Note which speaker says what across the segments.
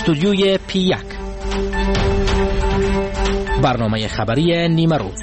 Speaker 1: استودیوی P1 برنامه خبری نیمه روز.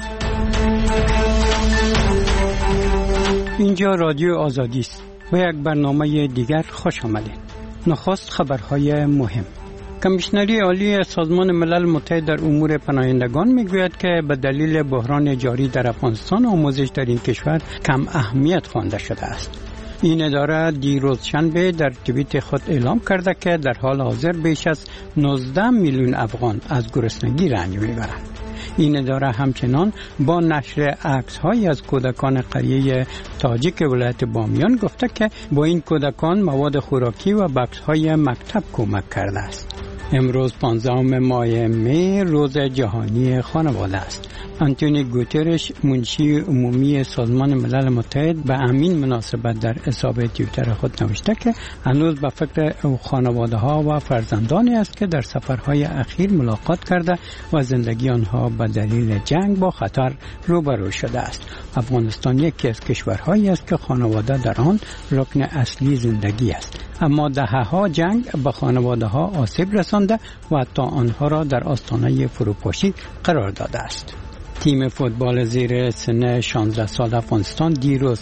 Speaker 2: اینجا رادیو آزادی است. به یک برنامه دیگر خوش آمدید. نخست خبرهای مهم. کمیشنری عالی سازمان ملل متحد در امور پناهندگان میگوید که به دلیل بحران جاری در افغانستان آموزش در این کشور کم اهمیت خوانده شده است. این اداره دیروز شنبه در توییت خود اعلام کرده که در حال حاضر بیش از 19 میلیون افغان از گرسنگی رنج میبرند. این اداره همچنان با نشر عکس‌هایی از کودکان قریه تاجیک ولایت بامیان گفته که با این کودکان مواد خوراکی و بکس‌های مکتب کمک کرده است. امروز 15 ماه می روز جهانی خانواده است. آنتونیو گوترش منشی عمومی سازمان ملل متحد به همین مناسبت در حساب توییتر خود نوشته که هنوز به فکر خانواده ها و فرزندانی است که در سفرهای اخیر ملاقات کرده و زندگی آنها به دلیل جنگ با خطر روبرو شده است. افغانستان یکی از کشورهایی است که خانواده در آن رکن اصلی زندگی است. اما دهه‌ها جنگ به خانواده‌ها آسیب رسانده و حتی آنها را در آستانه فروپاشی قرار داده است. تیم فوتبال زیر سن 16 سال افغانستان دیروز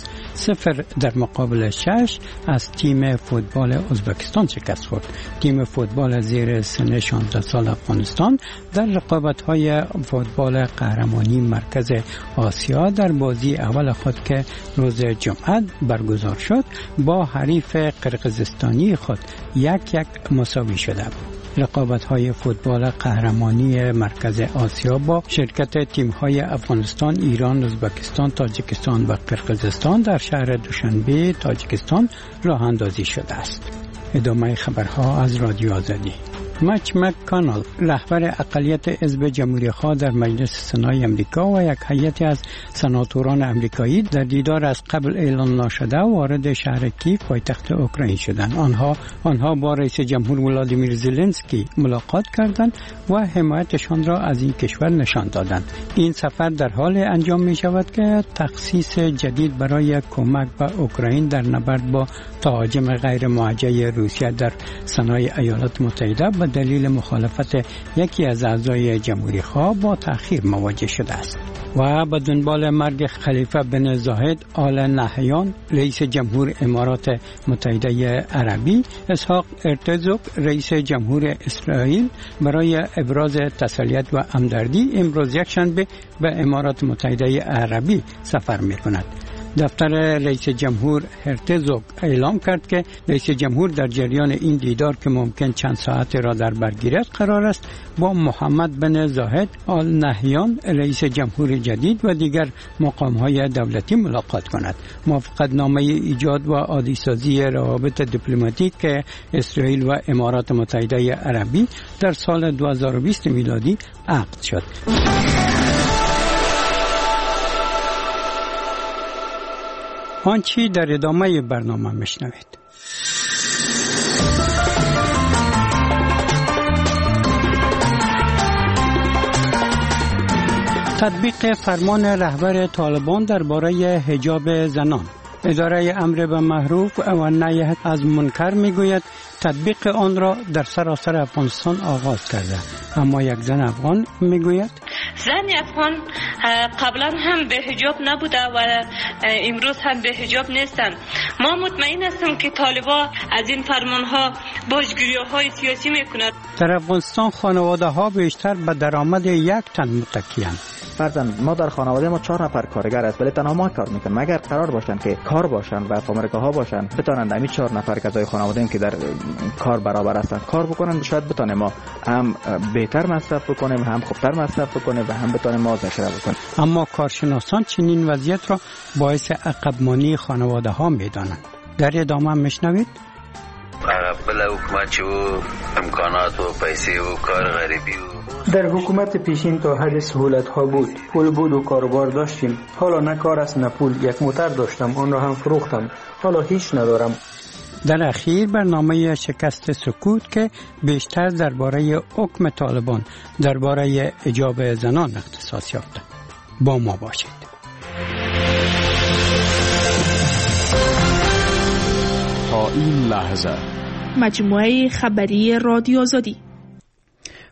Speaker 2: 0 در مقابل 6 از تیم فوتبال ازبکستان شکست خورد. تیم فوتبال زیر سن 16 سال افغانستان در رقابت‌های فوتبال قهرمانی مرکز آسیا در بازی اول خود که روز جمعه برگزار شد با حریف قرقیزستانی خود 1-1 مساوی شده بود. رقابت‌های فوتبال قهرمانی مرکز آسیا با شرکت تیم‌های افغانستان، ایران، ازبکستان، تاجیکستان و قرقیزستان در شهر دوشنبه تاجیکستان راه اندازی شده است. ادامه خبرها از رادیو آزادی. مچ مک‌کانل رهبر اقلیت حزب جمهوری‌خواه در مجلس سنای امریکا و یک هیئت از سناتوران امریکایی در دیدار از قبل اعلان نشده وارد شهر کیف پایتخت اوکراین شدند. آنها با رئیس جمهور ولادیمیر زلنسکی ملاقات کردند و حمایتشان را از این کشور نشان دادند. این سفر در حال انجام می شود که تخصیص جدید برای کمک به اوکراین در نبرد با تهاجم غیر موجه روسیه در سنای ایالات متحده به دلیل مخالفت یکی از اعضای جمهوری خواه با تأخیر مواجه شده است. و به دنبال مرگ خلیفه بن زاید آل نهیان رئیس جمهور امارات متحده عربی، اسحاق هرتزوگ رئیس جمهور اسرائیل برای ابراز تسلیت و همدردی امروز یکشنبه به امارات متحده عربی سفر می‌کند. دفتر رئیس جمهور هرتزوگ اعلام کرد که رئیس جمهور در جریان این دیدار که ممکن چند ساعت را در بر گیرد قرار است با محمد بن زاید آل نهیان رئیس جمهور جدید و دیگر مقام‌های دولتی ملاقات کند. موافقتنامه ایجاد و عادی‌سازی روابط دیپلماتیک اسرائیل و امارات متحده عربی در سال 2020 میلادی عقد شد. آنچه در ادامه برنامه میشنوید. تطبیق فرمان رهبر طالبان درباره حجاب زنان. اداره امر به معروف و نهی از منکر میگوید تطبیق آن را در سراسر افغانستان آغاز کرده، اما یک زن افغان میگوید
Speaker 3: زن افغان قبلا هم به حجاب نبوده و امروز هم به حجاب نیستن. ما مطمئن هستیم که طالبان از این فرمانها باجگیری‌های سیاسی میکند.
Speaker 2: در افغانستان خانواده ها بیشتر به درآمد یک تن متکی‌اند.
Speaker 4: فرضاً ما در خانواده ما 4 نفر کارگر است، ولی تنها ما کار میکنیم. اگر قرار باشن که کار باشن و فامریکاها باشن بتونن همین 4 نفر کسای خانواده که در کار برابر هستن کار بکنن، شاید بتونیم ما هم بهتر مصرف بکنیم، هم خوبتر مصرف بکنیم و هم بتونیم ما ذخیره بکنیم.
Speaker 2: اما کارشناسان چنین وضعیت را باعث عقب‌مانی خانواده ها میدانند. در ادامه میشنوید
Speaker 5: بله حکومت و امکانات و پیسه و کار غریبی و
Speaker 6: در حکومت پیشین تا حد سهولت ها بود، پول بود و کاروبار داشتیم. حالا نه کار است نه پول. یک موتر داشتم، آن را هم فروختم، حالا هیچ ندارم.
Speaker 2: در اخیر برنامه شکست سکوت که بیشتر درباره حکم طالبان درباره حجاب زنان اختصاص یافته. با ما باشید.
Speaker 7: تا این لحظه
Speaker 8: مجموعه خبری رادیو آزادی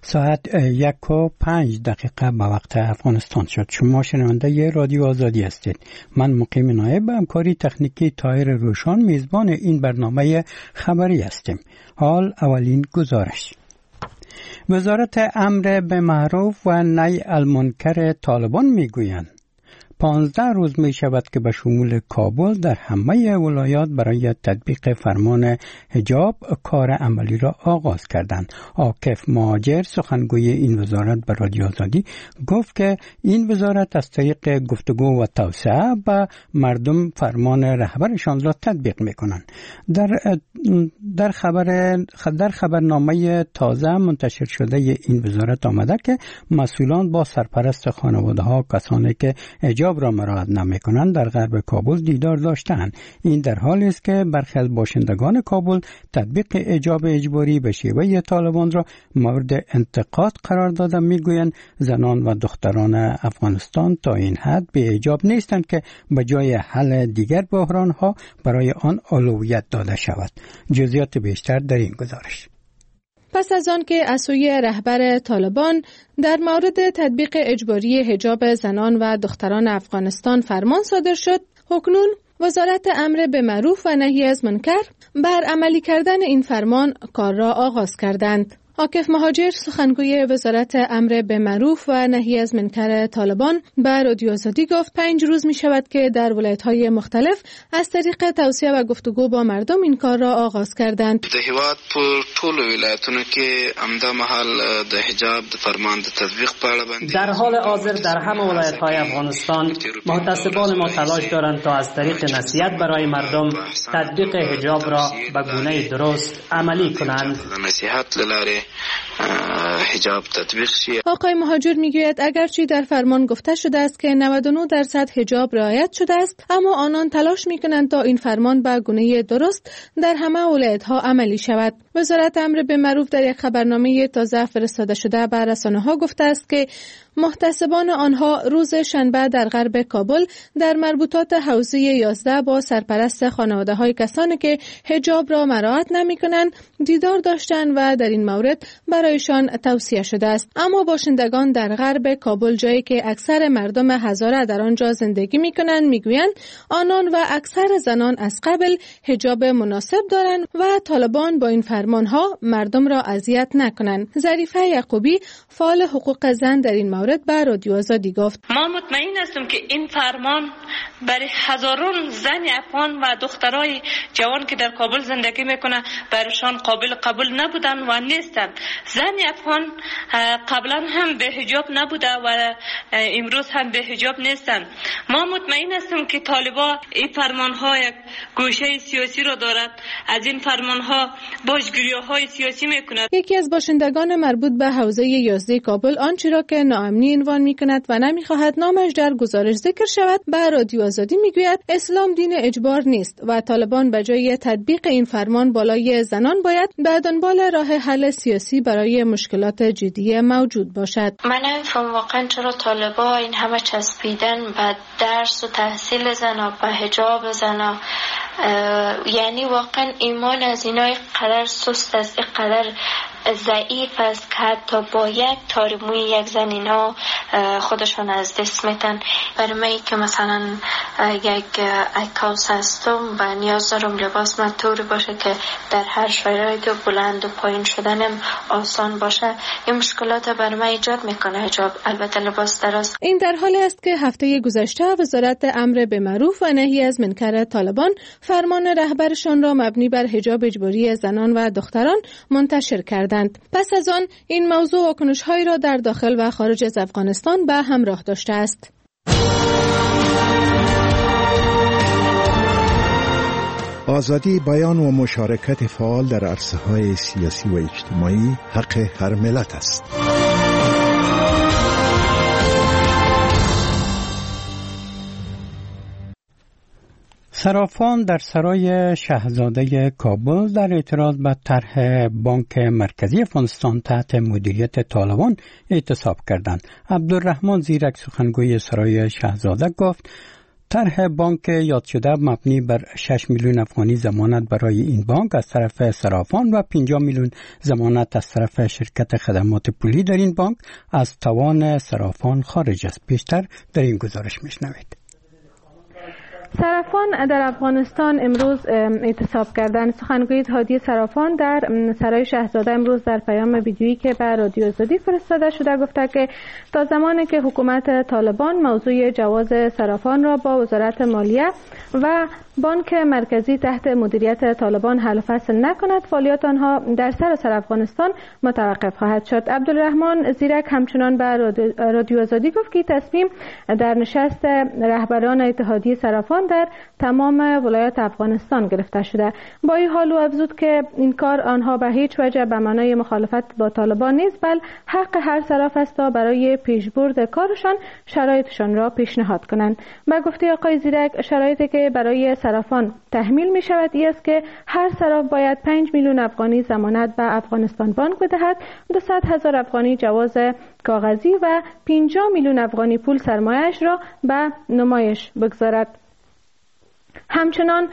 Speaker 2: ساعت 1:05 به وقت افغانستان شد. شما شنونده رادیو آزادی هستید. من مقیم نایب به همکاری تکنیکی طاهر روشان میزبان این برنامه خبری هستیم. حال اولین گزارش. وزارت امر به معروف و نهی المنکر طالبان میگویند 15 روز می شود که به شمول کابل در همه ولایات برای تطبیق فرمان حجاب کار عملی را آغاز کردند. عاکف مهاجر سخنگوی این وزارت به رادیو آزادی گفت که این وزارت از طریق گفتگو و توسعه به مردم فرمان رهبرشان را تطبیق می کنند. در خبرنامه تازه منتشر شده این وزارت آمده که مسئولان با سرپرست خانواده ها کسانی که حجاب را مراعات نمی‌کنند در غرب کابل دیدار داشتند. این در حالی است که برخی از باشندگان کابل تطبیق حجاب اجباری به شیوه طالبان را مورد انتقاد قرار داده. میگویند زنان و دختران افغانستان تا این حد به حجاب نیستند که به جای حل دیگر بحران‌ها برای آن اولویت داده شود. جزئیات بیشتر در این گزارش.
Speaker 7: پس از آن که از سوی رهبر طالبان در مورد تطبیق اجباری حجاب زنان و دختران افغانستان فرمان صادر شد، اکنون وزارت امر به معروف و نهی از منکر بر عملی کردن این فرمان کار را آغاز کردند. عاکف مهاجر سخنگوی وزارت امر به معروف و نهی از منکر طالبان به رادیو آزادی گفت 5 روز می شود که در ولایت‌های مختلف از طریق توصیه و گفتگو با مردم این کار را آغاز کردند.
Speaker 8: د هیواد پر ټول ولایتونو کې امدا محل د حجاب د فرمان د تطبیق په اړه باندې
Speaker 9: در حال حاضر در همه ولایت‌های افغانستان محتسبان ما تلاش دارند تا از طریق نصیحت برای مردم تطبیق حجاب را به گونه درست عملی کنند.
Speaker 8: نصیحت لاره حجاب تطبیق شید.
Speaker 7: آقای مهاجر میگوید اگرچه در فرمان گفته شده است که 99% حجاب رعایت شده است، اما آنان تلاش میکنند تا این فرمان به گونه درست در همه ولایت‌ها عملی شود. وزارت امر به معروف در یک خبرنامه تازه فرستاده شده به رسانه‌ها گفته است که محتسبان آنها روز شنبه در غرب کابل در مربوطات حوزه 11 با سرپرست خانواده‌های کسانی که حجاب را مراعات نمی‌کنند دیدار داشتند و در این مورد برایشان توصیه شده است. اما باشندگان در غرب کابل، جایی که اکثر مردم هزاره در آنجا زندگی می‌کنند، می‌گویند آنان و اکثر زنان از قبل حجاب مناسب دارند و طالبان با این فرمان‌ها مردم را اذیت نکنند. ظریفه یعقوبی فعال حقوق زن در این مورد به رادیو آزادی گفت
Speaker 3: ما مطمئن هستیم که این فرمان برای هزاران زن افغان و دخترای جوان که در کابل زندگی میکنه برایشان قابل قبول نبودن و نیستن. زن افغان قبلا هم به حجاب نبوده و امروز هم به حجاب نیستن. ما مطمئن هستیم که طالبا این فرمانها یک گوشه سیاسی را دارد، از این فرمانها باجگیری‌های سیاسی میکند.
Speaker 7: یکی از باشندگان مربوط به حوزه 11 کابل آنچه را که ناامنی عنوان میکند و نمیخواهد نامش در گزارش ذکر شود به رادیو آزادی میگوید اسلام دین اجبار نیست و طالبان به جای تطبیق این فرمان بالای زنان باید به دنبال راه حل سیاسی برای مشکلات جدی موجود باشد.
Speaker 10: من نمیفهم واقعا چرا طالبا این همه چسبیدن به درس و تحصیل زنا، به حجاب زنا. یعنی واقعا ایمان از اینای قدر سست است، قدر ضعیف است که حتی با یک تار موی یک زن اینا خودشون از دست میتن. برای من که مثلا یک عکاس هستم و نیاز دارم لباس من طوری باشه که در هر شرایط بلند و پایین شدنم آسان باشه، این مشکلات برای من ایجاد میکنه حجاب، البته لباس دراز.
Speaker 7: این در حالی است که هفته گذشته وزارت امر به معروف و نهی از منکر طالبان فرمان رهبرشان را مبنی بر حجاب اجباری زنان و دختران منتشر کردند. پس از آن این موضوع واکنش‌هایی را در داخل و خارج از افغانستان به همراه داشته است.
Speaker 11: آزادی بیان و مشارکت فعال در عرصه‌های سیاسی و اجتماعی حق هر ملت است.
Speaker 2: صرافان در سرای شاهزاده کابل در اعتراض به طرح بانک مرکزی افغانستان تحت مدیریت طالبان اعتصاب کردند. عبدالرحمن زیرک سخنگوی سرای شاهزاده گفت طرح بانک یاد شده مبنی بر 6 میلیون افغانی ضمانت برای این بانک از طرف صرافان و 50 میلیون ضمانت از طرف شرکت خدمات پولی در این بانک از توان صرافان خارج است. بیشتر در این گزارش میشنوید.
Speaker 7: صرافان در افغانستان امروز اعتصاب کردند. سخنگوی اتحادیه صرافان در سرای شهزاده امروز در پیام ویدیویی که به رادیو آزادی فرستاده شده گفته که تا زمانی که حکومت طالبان موضوع جواز صرافان را با وزارت مالیه و بانک مرکزی تحت مدیریت طالبان حل و فصل نکند، فعالیت آنها در سراسر افغانستان متوقف خواهد شد. عبدالرحمن زیرک همچنان به رادیو آزادی گفت که تصمیم در نشست رهبران اتحادیه صرافان در تمام ولایات افغانستان گرفته شده. با این حال او افزود که این کار آنها به هیچ وجه به معنای مخالفت با طالبان نیست، بل حق هر صراف است تا برای پیشبرد کارشان شرایطشان را پیشنهاد کنند. به گفته آقای زیرک، شرایطی که برای صرافان تحمیل می شود این است که هر صراف باید 5 میلیون افغانی ضمانت به افغانستان بانک بدهد، 200,000 افغانی جواز کاغذی و 50 میلیون افغانی پول سرمایه‌اش را به نمایش بگذارد. همچنان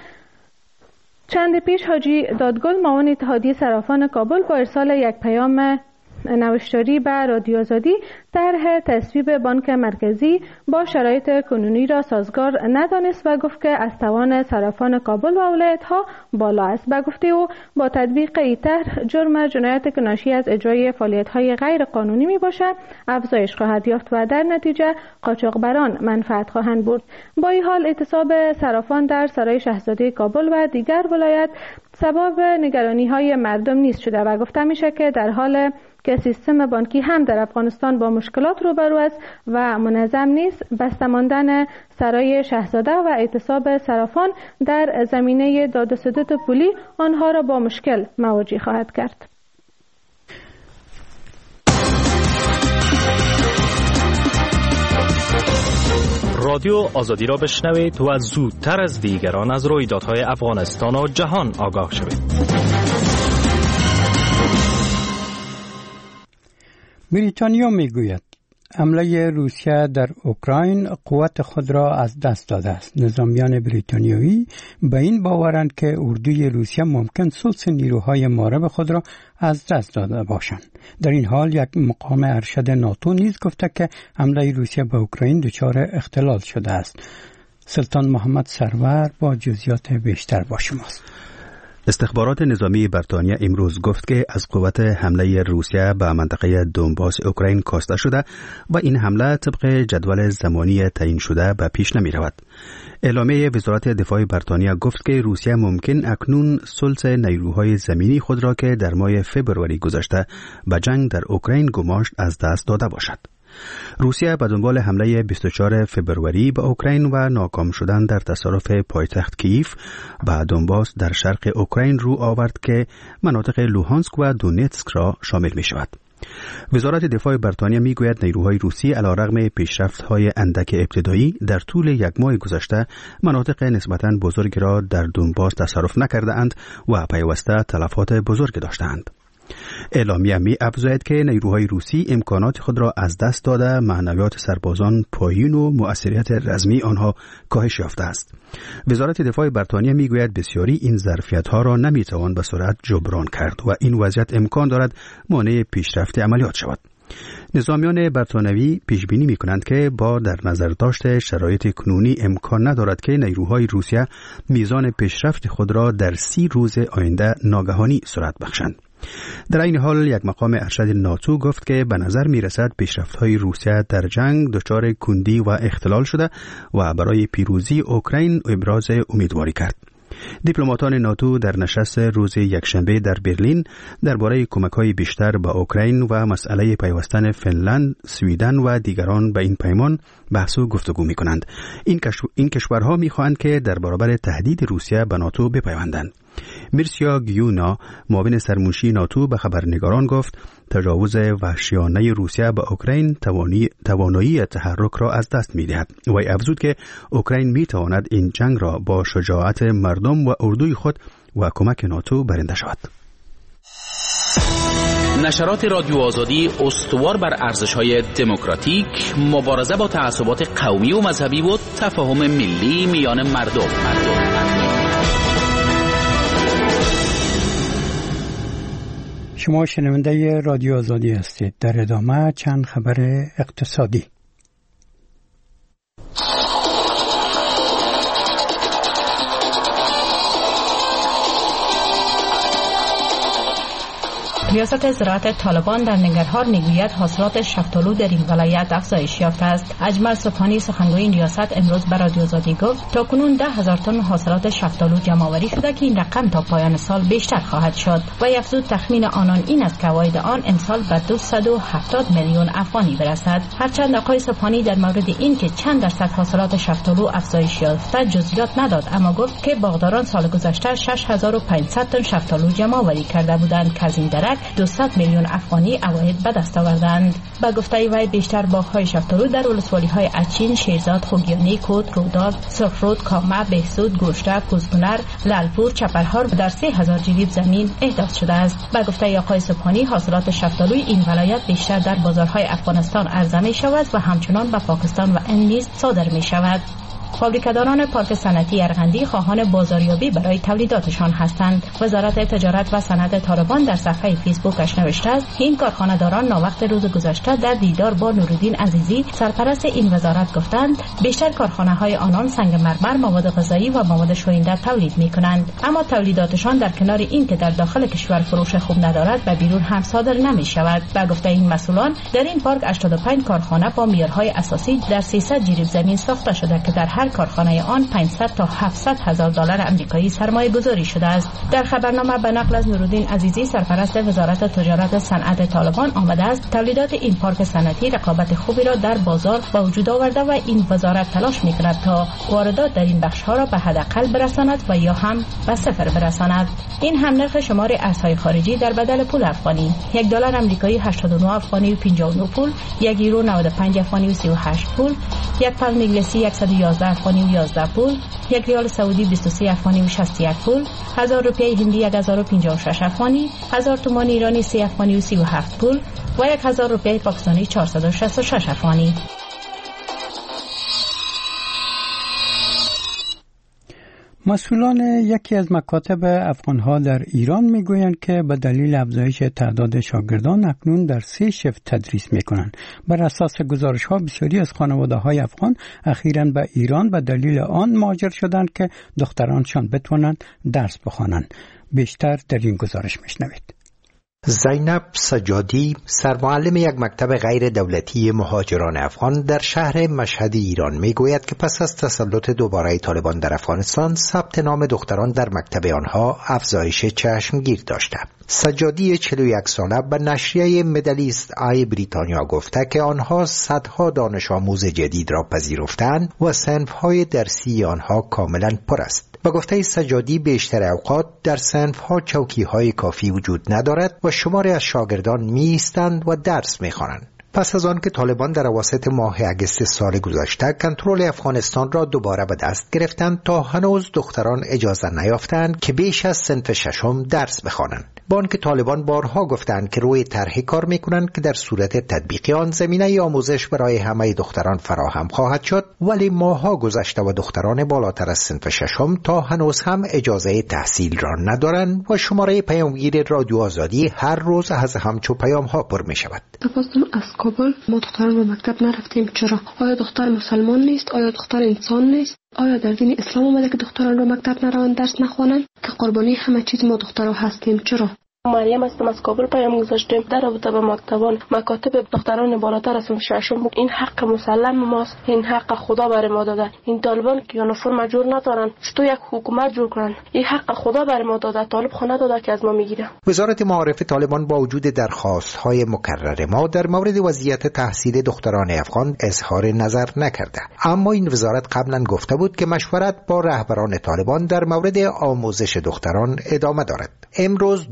Speaker 7: چند پیش حاجی دادگل معاون اتحادیه صرافان کابل با ارسال یک پیام نوشتاری به رادیو آزادی طرح تصویب بانک مرکزی با شرایط کنونی را سازگار ندانست و گفت که از توان صرافان کابل و ولایت‌ها بالا است. به گفته او با تطبیق این طرح جرم جنایت که ناشی از اجرای فعالیت‌های غیر قانونی میباشد افزایش خواهد یافت و در نتیجه قاچاقبران منفعت خواهند برد. با این حال اعتصاب صرافان در سرای شاهزاده کابل و دیگر ولایت سبب نگرانی‌های مردم نیست شده و گفته میشه که در حال که سیستم بانکی هم در افغانستان با مشکلات روبرو است و منظم نیست، بسته ماندن سرای شاهزاده و اعتصاب صرافان در زمینه داد و ستد پولی آنها را با مشکل مواجه خواهد کرد.
Speaker 1: رادیو آزادی را بشنوید و زودتر از دیگران از رویدادهای افغانستان و جهان آگاه شوید.
Speaker 2: بریتانیا میگوید حمله روسیه در اوکراین قوت خود را از دست داده است. نظامیان بریتانیایی به این باورند که اردوی روسیه ممکن ثلث نیروهای معرب خود را از دست داده باشند. در این حال یک مقام ارشد ناتو نیز گفته که حمله روسیه به اوکراین دچار اختلال شده است. سلطان محمد سرور با جزئیات بیشتر با شماست.
Speaker 12: استخبارات نظامی بریتانیا امروز گفت که از قوت حمله روسیه به منطقه دونباس اوکراین کاسته شده و این حمله طبق جدول زمانی تعیین شده به پیش نمی رود. اعلامیه وزارت دفاع بریتانیا گفت که روسیه ممکن اکنون ثلث نیروهای زمینی خود را که در ماه فوریه گذشته به جنگ در اوکراین گماشت از دست داده باشد. روسیه به دنبال حمله 24 فوریه به اوکراین و ناکام شدن در تصرف پایتخت کییف به دونباس در شرق اوکراین رو آورد که مناطق لوهانسک و دونتسک را شامل می شود. وزارت دفاع بریتانیا می گوید نیروهای روسی علیرغم پیشرفت‌های اندک ابتدایی در طول یک ماه گذشته مناطق نسبتاً بزرگی را در دونباس تصرف نکرده اند و پیوسته تلفات بزرگ داشتند. اعلامیه می افزاید که نیروهای روسی امکانات خود را از دست داده، معنویات سربازان پایین و مؤثریت رزمی آنها کاهش یافته است. وزارت دفاع بریتانیا می گوید بسیاری این ظرفیت‌ها را نمی توان به سرعت جبران کرد و این وضعیت امکان دارد مانع پیشرفت عملیات شود. نظامیان بریتانیایی پیش بینی می کنند که با در نظر داشت شرایط کنونی امکان ندارد که نیروهای روسیه میزان پیشرفت خود را در 30 روز آینده ناگهانی سرعت بخشند. در این حال یک مقام ارشد ناتو گفت که به نظر می رسد پیشرفت‌های روسیه در جنگ دچار کندی و اختلال شده و برای پیروزی اوکراین ابراز امیدواری کرد. دیپلماتان ناتو در نشست روز یکشنبه در برلین درباره کمک‌های بیشتر به اوکراین و مسئله پیوستن فنلند، سویدن و دیگران به این پیمان بحث و گفتگو می‌کنند. این کشورها می‌خواهند که در برابر تهدید روسیه به ناتو بپیوندند. میرسیا گیونا معاون سرمنشی ناتو به خبرنگاران گفت تجاوز وحشیانه روسیه به اوکراین توانایی تحرک را از دست می‌دهد و افزود که اوکراین می‌تواند این جنگ را با شجاعت مردم و اردوی خود و کمک ناتو برنده شود.
Speaker 13: نشرات رادیو آزادی استوار بر ارزش‌های دموکراتیک، مبارزه با تعصبات قومی و مذهبی و تفاهم ملی میان مردم.
Speaker 2: شما شنونده رادیو آزادی هستید. در ادامه چند خبر اقتصادی.
Speaker 14: ریاست زراعت طالبان در ننگرهار میگوید حاصلات شفتالو در این ولایت افزایش یافته است. اجمل سبحانی سخنگوی این ریاست امروز به رادیو آزادی گفت تا کنون 10,000 تن حاصلات شفتالو جمع آوری شده که این رقم تا پایان سال بیشتر خواهد شد و افزود تخمین آنان این است که عواید آن امسال به 270 میلیون افغانی برسد. هرچند آقای سبحانی در مورد این که چند درصد حاصلات شفتالو افزایش یافته جزئیات نداد، اما گفت که باغداران سال گذشته 6500 تن شفتالو جمع آوری کرده بودند که از این درک 200 میلیون افغانی عواید به دست آوردند. با گفته وی بیشتر باغ‌های شفتالو در ولسوالی‌های اچین، شیرزاد، خوگیانی، کود، روداد، سرخرود، کامه، بهسود، گوشته، کوزگونر، لالپور، چپرهار در 3000 جریب زمین احداث شده است. با گفته آقای سبحانی حاصلات شفتالوی این ولایت بیشتر در بازارهای افغانستان عرضه می شود و همچنان به پاکستان و هند نیز صادر می شود. فابریکاداران پارک صنعتی ارغندی خواهان بازاریابی برای تولیداتشان هستند. وزارت تجارت و صنعت طالبان در صفحه فیسبوکش نوشته است این کارخانه داران ناوقت روز گذشته در دیدار با نورالدین عزیزی سرپرست این وزارت گفتند بیشتر کارخانه های آنان سنگ مرمر، مواد غذایی و مواد شوینده تولید می کنند، اما تولیداتشان در کنار این که در داخل کشور فروش خوب ندارد و بیرون هم صادر نمی شود. با گفته این مسئولان در این پارک 85 کارخانه با معیارهای اساسی در 300 جریب زمین ساخته شده که در هر کارخانه آن 500 تا 700 هزار دلار آمریکایی سرمایه گذاری شده است. در خبرنامه به نقل از نورالدین عزیزی سرپرست وزارت تجارت صنعت طالبان آمده است تولیدات این پارک صنعتی رقابت خوبی را در بازار به وجود آورده و این وزارت تلاش می‌کند تا واردات در این بخش‌ها را به حداقل برساند و یا هم به صفر برساند. این هم نرخ شمار ارزهای خارجی در بدل پول افغانی: یک دلار آمریکایی 89 افغانی و 59 پول، یک یورو 95 افغانی و 38 پول، یک پوند انگلیسی 111 افغانی و 11 پول، یک ریال سعودی 23 افغانی و 61 پول، 1000 روپیه هندی 1056 افغانی، 1000 تومان ایرانی 3 افغانی و 37 پول و 1000 روپیه پاکستانی 466 افغانی.
Speaker 2: مسئولان یکی از مکاتب افغانها در ایران میگویند که به دلیل افزایش تعداد شاگردان اکنون در 3 شیفت تدریس میکنند. بر اساس گزارش ها بسیاری از خانواده های افغان اخیراً به ایران به دلیل آن مهاجر شدند که دخترانشان بتوانند درس بخوانند. بیشتر در این گزارش میشنوید.
Speaker 15: زینب سجادی سرمعلم یک مکتب غیر دولتی مهاجران افغان در شهر مشهد ایران میگوید که پس از تسلط دوباره طالبان در افغانستان ثبت نام دختران در مکتب آنها افزایش چشمگیر داشته. سجادی 41 ساله به نشریه مدلیست آی بریتانیا گفته که آنها صدها دانش آموز جدید را پذیرفتند و صنف‌های درسی آنها کاملا پر است. با گفته سجادی بیشتر اوقات در صنف‌ها چوکی‌های کافی وجود ندارد و شماری از شاگردان می‌ایستند و درس می‌خوانند. پس از آن که طالبان در اواسط ماه اگست سال گذشته کنترل افغانستان را دوباره به دست گرفتند تا هنوز دختران اجازه نیافتند که بیش از صنف 6 درس بخوانند. با آنکه طالبان بارها گفتند که روی طرحی کار میکنند که در صورت تطبیق آن زمینه آموزش برای همه دختران فراهم خواهد شد، ولی ماهها گذشته و دختران بالاتر از صنف 6 تا هنوز هم اجازه تحصیل را ندارند و شماره پیامگیر رادیو آزادی هر روز از همچو پیام ها پر می شود.
Speaker 16: از کابل ما دختران به مکتب نرفتیم. چرا؟ آیا دختر مسلمان نیست؟ آیا دختر انسان نیست؟ آیا در دین اسلام اومده که دختران رو مکتب نروند درس نخوانند؟ که قربانی همه چیز ما دخترها هستیم. چرا؟
Speaker 17: مریم هستم، از کابل پیام گذاشتیم در رابطه با مکتبان مکاتب دختران بالاتر از 6 این حق مسلم ماست، این حق خدا بر ما داده. این طالبان که یونیفرم جور ندارن چطور یک حکومت جور کنن؟ این حق خدا بر ما داده، طالب خونه داده که از ما میگیره.
Speaker 15: وزارت معارف طالبان با وجود درخواست‌های مکرر ما در مورد وضعیت تحصیل دختران افغان اظهار نظر نکرده، اما این وزارت قبلا گفته بود که مشورت با رهبران طالبان در مورد آموزش دختران ادامه دارد. امروز 202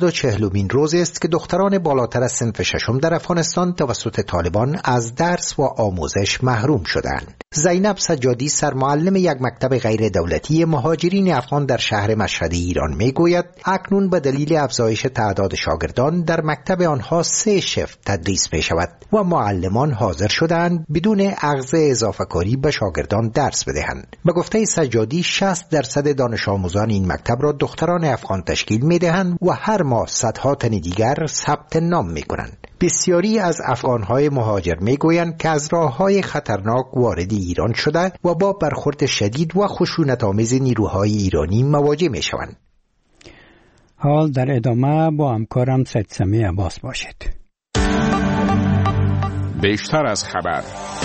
Speaker 15: 140مین روزی است که دختران بالاتر از صنف ششم در افغانستان توسط طالبان از درس و آموزش محروم شدند. زینب سجادی سرمعلم یک مکتب غیر دولتی مهاجرین افغان در شهر مشهد ایران میگوید اکنون به دلیل افزایش تعداد شاگردان در مکتب آنها 3 شفت تدریس می شود و معلمان حاضر شدند بدون اخذ اضافه کاری به شاگردان درس بدهند. به گفته سجادی 60% دانش آموزان این مکتب را دختران افغان تشکیل می دهند و هر ماه صدها تن دیگر ثبت نام می کنند. بسیاری از افغانهای مهاجر می گویند که از راههای خطرناک وارد ایران شده و با برخورد شدید و خشونت‌آمیز نیروهای ایرانی مواجه می شوند.
Speaker 2: حال در ادامه با همکارم سید سمی عباس باشید.
Speaker 18: بیشتر از خبر.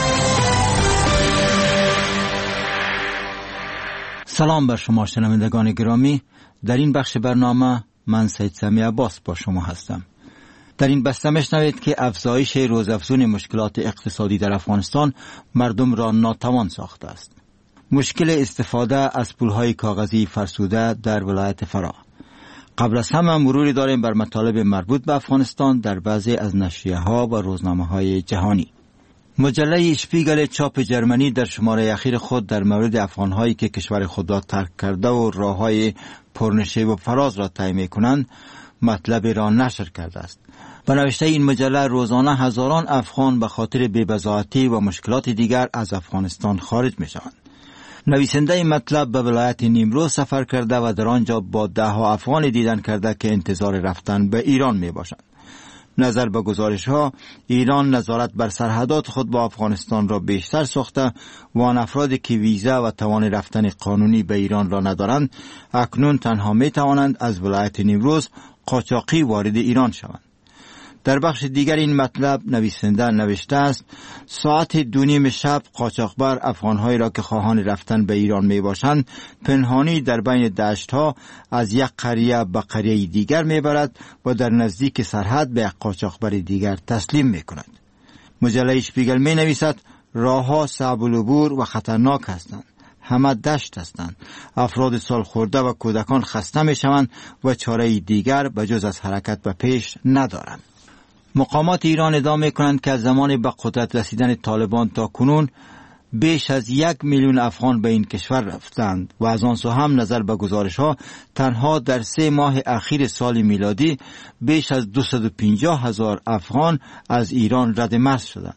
Speaker 19: سلام بر شما شنوندگان گرامی. در این بخش برنامه من سید سمی عباس با شما هستم. در این بسته میشنوید که افزایش روزافزون مشکلات اقتصادی در افغانستان مردم را ناتوان ساخته است. مشکل استفاده از پولهای کاغذی فرسوده در ولایت فرا. قبل از همه مروری داریم بر مطالب مربوط به افغانستان در بعضی از نشریه‌ها و روزنامه‌های جهانی. مجله اشپیگل چاپ جرمنی در شماره اخیر خود در مورد افغان‌هایی که کشور خود را ترک کرده و راه‌های پرنشیب و فراز را طی می‌کنند مطلب را نشر کرده است. به نوشته این مجله روزانه هزاران افغان به خاطر بی‌بضاعتی و مشکلات دیگر از افغانستان خارج می‌شوند. نویسنده این مطلب به ولایت نیمروز سفر کرده و در آنجا با 10 افغان دیدن کرده که انتظار رفتن به ایران می باشند. نظر به گزارش ها ایران نظارت بر سرحدات خود با افغانستان را بیشتر ساخته و آن افرادی که ویزا و توان رفتن قانونی به ایران را ندارند اکنون تنها می توانند از ولایت نیمروز قاچاقی وارد ایران شوند. در بخش دیگر این مطلب نویسنده نوشته است ساعت 2:30 شب قاچاقبر افغان‌هایی را که خواهان رفتن به ایران می باشند پنهانی در بین دشت‌ها از یک قریه به قریه دیگر می برد و در نزدیک سرحد به یک قاچاقبر دیگر تسلیم می کند. مجله اشپیگل می نویسد راه‌ها صعب العبور و خطرناک هستند. همه دشت هستند. افراد سال خورده و کودکان خسته می شوند و چاره دیگر به جز از حرکت به پیش ندارند. مقامات ایران ادعا می‌کنند که از زمان به قدرت رسیدن طالبان تا کنون بیش از 1 میلیون افغان به این کشور رفتند و از آن سو هم نظر به گزارش‌ها تنها در 3 ماه اخیر سال میلادی بیش از 250,000 افغان از ایران رد مرز شدند.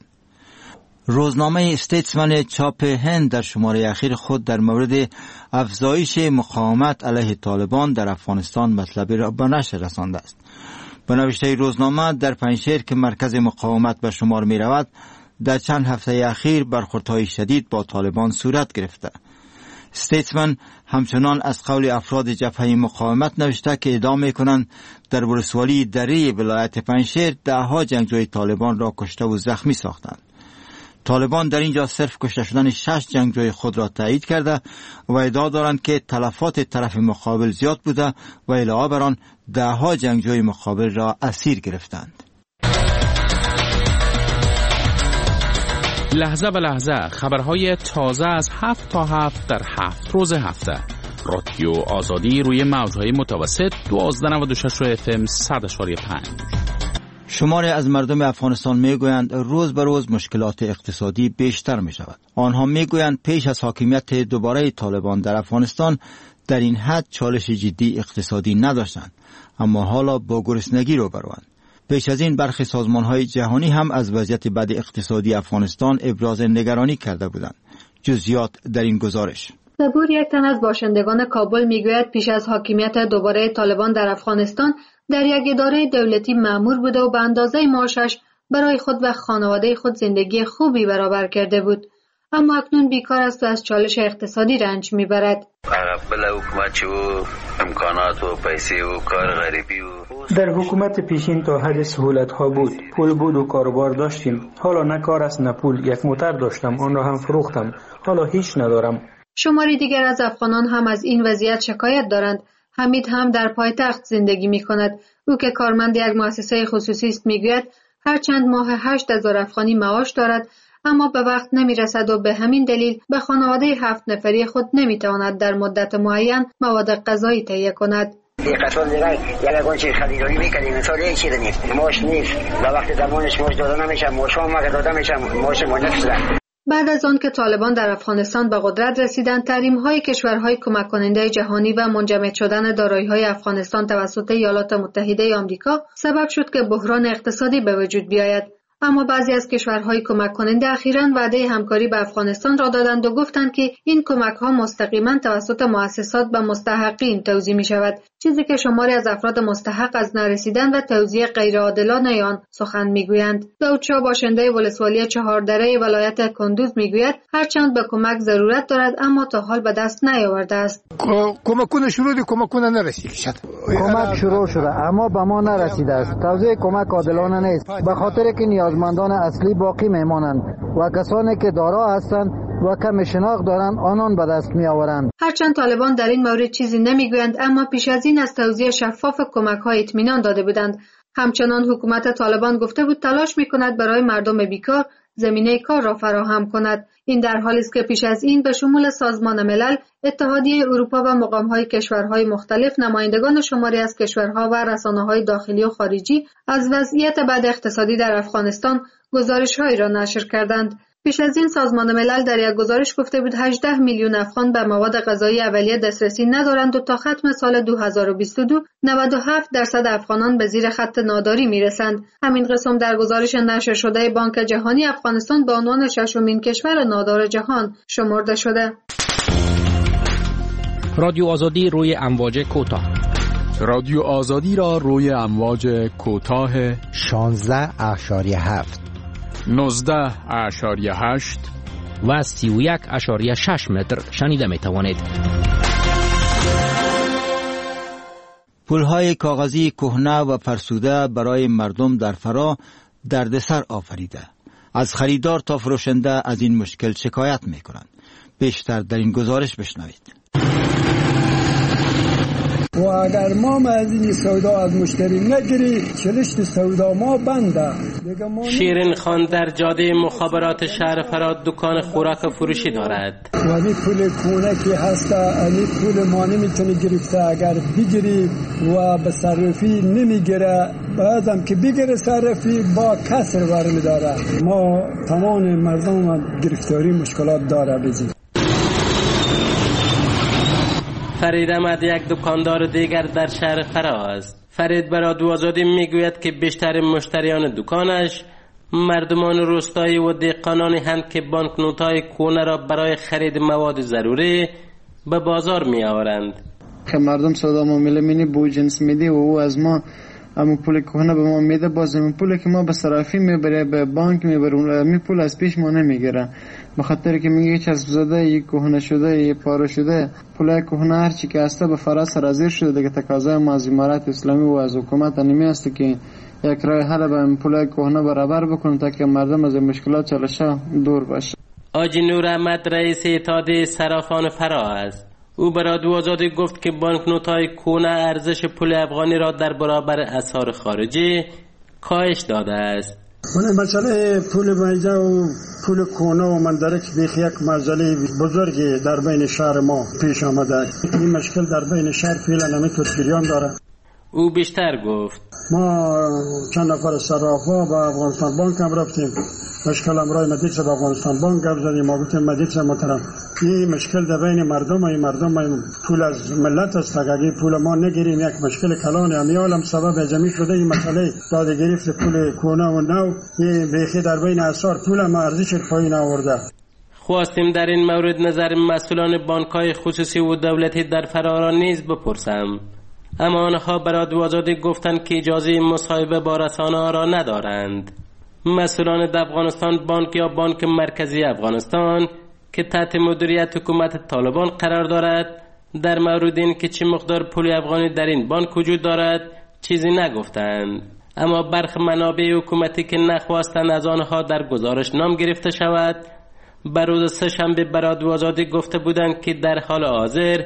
Speaker 19: روزنامه استیتسمن چاپ هند در شماره اخیر خود در مورد افزایش مقاومت علیه طالبان در افغانستان مطلب را به نشر رسانده است. به نوشته روزنامه در پنجشیر که مرکز مقاومت به شمار می رود در چند هفته اخیر برخوردهای شدید با طالبان صورت گرفته. استیتسمن همچنان از قول افراد جبهه مقاومت نوشته که ادعا می کنند در ولسوالی دره ولایت پنجشیر 10 جنگجوی طالبان را کشته و زخمی ساختند. طالبان در اینجا صرف کشته شدن 6 جنگجوی خود را تایید کرده و ادعا دارند که تلفات طرف مقابل زیاد بوده و علاوه بر آن 10 جنگجوی مقابل را اسیر گرفتند.
Speaker 18: لحظه به لحظه خبرهای تازه از 7 تا 7 در 7 روز هفته. رادیو آزادی روی موجهای متوسط 1296 FM 100.5.
Speaker 19: شماری از مردم افغانستان میگویند روز به روز مشکلات اقتصادی بیشتر می شود. آنها میگویند پیش از حاکمیت دوباره طالبان در افغانستان در این حد چالش جدی اقتصادی نداشتند، اما حالا با گرسنگی روبروند. پیش از این برخی سازمان‌های جهانی هم از وضعیت بد اقتصادی افغانستان ابراز نگرانی کرده بودند. جزئیات در این گزارش.
Speaker 20: صبور یک تن از باشندگان کابل میگوید پیش از حاکمیت دوباره طالبان در افغانستان در یک اداره دولتی مأمور بوده و به اندازه معاشش برای خود و خانواده خود زندگی خوبی برابر کرده بود، اما اکنون بیکار است و از چالش اقتصادی رنج میبرد.
Speaker 6: در حکومت پیشین تا حد سهولت ها بود، پول بود و کاروبار داشتیم. حالا نه کار است نه پول. یک موتر داشتم، آن را هم فروختم. حالا هیچ ندارم.
Speaker 20: شماری دیگر از افغانان هم از این وضعیت شکایت دارند. حمید هم در پایتخت زندگی می کند. او که کارمند یک مؤسسه خصوصی است میگوید هر چند ماه 8,000 افغانی معاش دارد، اما به وقت نمی رسد و به همین دلیل به خانواده 7 نفری خود نمی تواند در مدت معین مواد غذایی تهیه کند.
Speaker 21: قطار دیگه یگان چیز خریداری میکنیم مثال یک چیز نیست، ماش نیست و وقتی درمانش ماش داده نمیشه، ماش هم اگه داده میشه ماش ما نفسه.
Speaker 20: بعد از آن که طالبان در افغانستان به قدرت رسیدند، تحریم‌های کشورهای کمک کننده جهانی و منجمد شدن دارایی‌های افغانستان توسط ایالات متحده آمریکا سبب شد که بحران اقتصادی به وجود بیاید. اما بعضی از کشورهای کمک کننده اخیراً وعده همکاری به افغانستان را دادند و گفتند که این کمک‌ها مستقیما توسط مؤسسات به مستحقین توزیع می‌شود، چیزی که شماری از افراد مستحق از نرسیدن و توزیع غیرعادلانه آن سخن می‌گویند. داود شاه باشنده ولسوالی چهاردره ولایت کندوز می‌گوید هرچند به کمک ضرورت دارد اما تا حال به دست نیاورده است.
Speaker 22: کمکونه شروع کمکونه نرسید.
Speaker 23: کمک شروع شده اما به ما نرسیده است. توزیع کمک عادلانه نیست، به خاطر که نیازمندان اصلی باقی میمانند و کسانی که دارا هستند و کم شناخت دارند آنان به دست می آورند.
Speaker 20: هرچند طالبان در این مورد چیزی نمیگویند اما پیش از این از توزیع شفاف کمک‌ها اطمینان داده بودند. همچنان حکومت طالبان گفته بود تلاش می‌کند برای مردم بیکار زمینه کار را فراهم کند. این در حالی است که پیش از این به شمول سازمان ملل، اتحادیه اروپا و مقام‌های کشورهای مختلف نمایندگان شماری از کشورها و رسانه‌های داخلی و خارجی از وضعیت بد اقتصادی در افغانستان گزارش‌هایی را نشر کردند. پیش از این سازمان ملل در یک گزارش گفته بود 18 میلیون افغان به مواد غذایی اولیه دسترسی ندارند و تا ختم سال 2022 97% افغانان به زیر خط ناداری میرسند. همین قسم در گزارش نشر شده بانک جهانی افغانستان به عنوان ششمین کشور نادار جهان شمرده شده.
Speaker 1: رادیو آزادی روی امواج کوتاه.
Speaker 18: رادیو آزادی را روی امواج کوتاه
Speaker 15: 16.7
Speaker 18: 19.8
Speaker 1: و 31.6 متر شنیده می توانید.
Speaker 19: پولهای کاغذی کهنه و فرسوده برای مردم در فرا دردسر آفریده. از خریدار تا فروشنده از این مشکل شکایت می کنند. بیشتر در این گزارش بشنوید.
Speaker 23: و اگر ما از این سودا از مشتری نگیری چلشت سودا ما بنده.
Speaker 9: شیرین خان در جاده مخابرات شهر فرا دکان خوراک فروشی دارد.
Speaker 23: ولی پول کونه که هست این پول ما نمیتونی گرفته، اگر بگیری و به صرفی نمیگیره بعدم که بگیره صرفی با کسر برمی داره. ما تمام مردم گرفتاری مشکلات داره بزید.
Speaker 9: فرید احمد یک دکاندار دیگر در شهر فرا است. فرید برای رادیو آزادی میگوید که بیشتر مشتریان دکانش مردمان روستایی و دهقانانی هستند که بانکنوت‌های کهنه را برای خرید مواد ضروری به بازار میآورند.
Speaker 24: که مردم سودا معامله مینی بو جنس میده و او از ما اما پول کهنه به ما میده، باز این پولی که ما به صرافی میبره به بانک میبره می پول از پیش ما نمیگیره، به خاطر که میگه چسب زده یک کهنه شده یک پاره شده. پول کهنه هر چی که هسته به فرا سرازیر شده دیگه. تقاضای ما از امارات اسلامی و از حکومت نمی است که یک راه حل به پول کهنه برابر بکنه تا که مردم از مشکلات چالشه دور باشه.
Speaker 9: آجی نور احمد رئیس اتحادیه صرافان فرا است. او به رادیو آزادی گفت که بانکنوت‌های کهنه ارزش پول افغانی را در برابر اسعار خارجی کاهش داده است.
Speaker 23: مسئله پول میزه و پول کهنه و مندرک بیخی یک مسئله بزرگی در بین شهر ما پیش آمده. این مشکل در بین شهر فعلا نمیتونه جریان داره.
Speaker 9: او بیشتر گفت
Speaker 23: ما چند نفر صرافا به افغانستان بانک هم رفتیم، مشکل امرای مدیرس به افغانستان بانک گفت زدیم، ما گفتیم مدیرس محترم این مشکل در بین مردم و این مردم پول از ملت است، اگر پول ما نگیریم یک مشکل کلان امیالم سبب ازمی شده. این مسئله داده گرفت پول کهنه و نو این بیخی در بین اسعار پول ما ارزش پایین آورده.
Speaker 9: خواستیم در این مورد نظر مسئولان بانک‌های خصوصی و دولتی در فرا نیز بپرسم، اما آنها به رادیو آزادی گفتند که اجازه مصاحبه با رسانه‌ها را ندارند. مسئولان در افغانستان بانک یا بانک مرکزی افغانستان که تحت مدیریت حکومت طالبان قرار دارد در مورد این که چه مقدار پول افغانی در این بانک وجود دارد چیزی نگفتند، اما برخی منابع حکومتی که نخواستند از آنها در گزارش نام گرفته شود بر روز سه‌شنبه به رادیو آزادی گفته بودند که در حال حاضر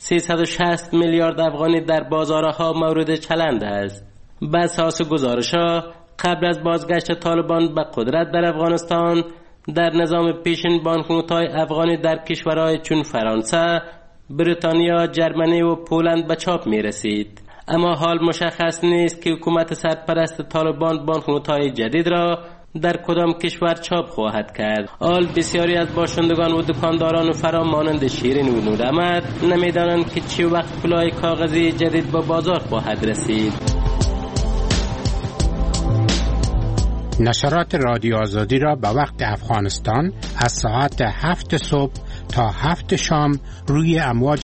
Speaker 9: 360 میلیارد افغانی در بازارها مورد چلند است. بر اساس گزارش‌ها قبل از بازگشت طالبان به قدرت در افغانستان در نظام پیشین بانکنوت‌های افغانی در کشورهای چون فرانسه، بریتانیا، جرمنی و پولند به چاپ می‌رسید. اما حال مشخص نیست که حکومت سرپرست طالبان بانکنوت‌های جدید را در کدام کشور چاپ خواهد کرد. حال بسیاری از باشندگان و دکانداران فرا مانند شیرین و نورآمد نمیدانند که چه وقت پولای کاغذی جدید به بازار خواهد رسید.
Speaker 3: نشرات رادیو آزادی را به وقت افغانستان از ساعت 7 صبح تا 7 شام روی امواج